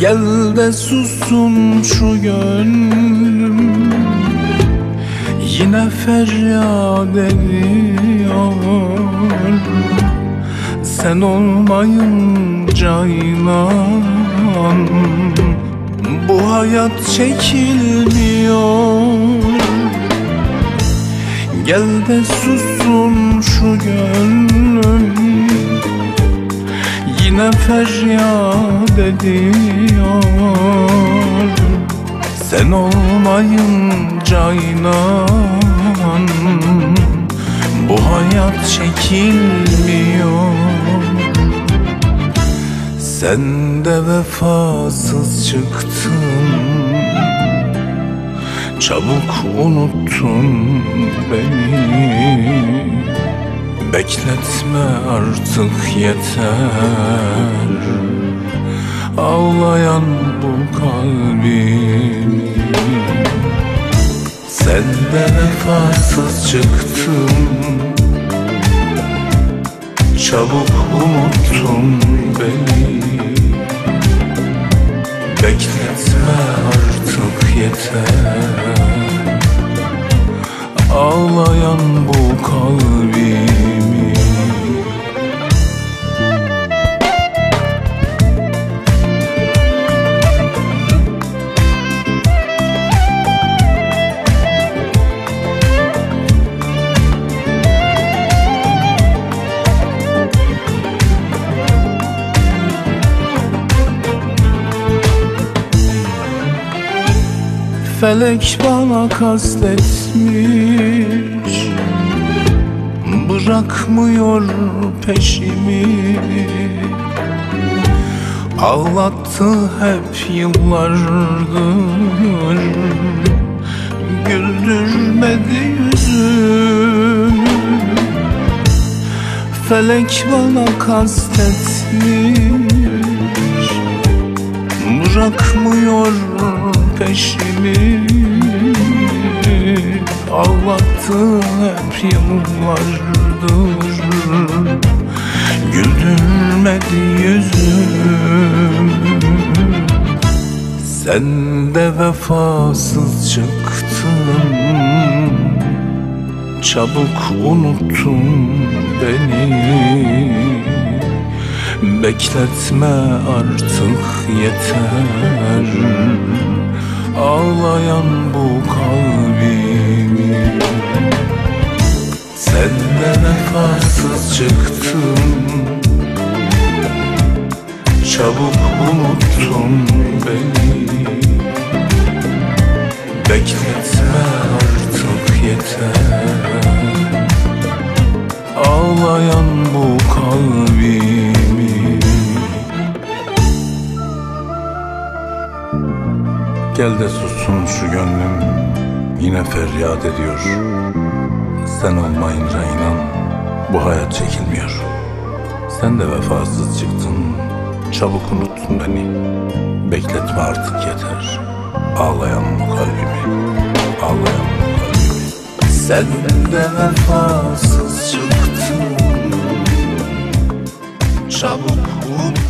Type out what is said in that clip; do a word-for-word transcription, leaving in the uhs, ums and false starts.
Gel de sussun şu gönlüm, yine feryat ediyor. Sen olmayınca inan, bu hayat çekilmiyor. Gel de sussun şu gönlüm, yine feryat ediyor. Sen olmayınca inan, bu hayat çekilmiyor. Sen de vefasız çıktın, çabuk unuttun beni. Bekletme artık yeter, ağlayan bu kalbimi. Sen de vefasız çıktın, çabuk unuttun beni. Bekletme artık yeter, ağlayan bu kalbimi. Felek bana kastetmiş, bırakmıyor peşimi. Ağlattı hep yıllardır, güldürmedi yüzümü. Felek bana kastetmiş, bırakmıyor peşimi. Ağlattı hep yıllardır, güldürmedi yüzüm. Sen de vefasız çıktın, çabuk unuttun beni. Bekletme artık yeter, ağlayan bu kalbimi. Sen de vefasız çıktın, çabuk unuttun beni. Bekletme artık yeter, ağlayan bu kalbimi. Gel de sussun şu gönlüm, yine feryat ediyor. Sen olmayınca inan, bu hayat çekilmiyor. Sen de vefasız çıktın, çabuk unuttun beni. Bekletme artık yeter, ağlayan bu kalbimi, ağlayan bu kalbimi. Sen de vefasız çıktın, çabuk unuttun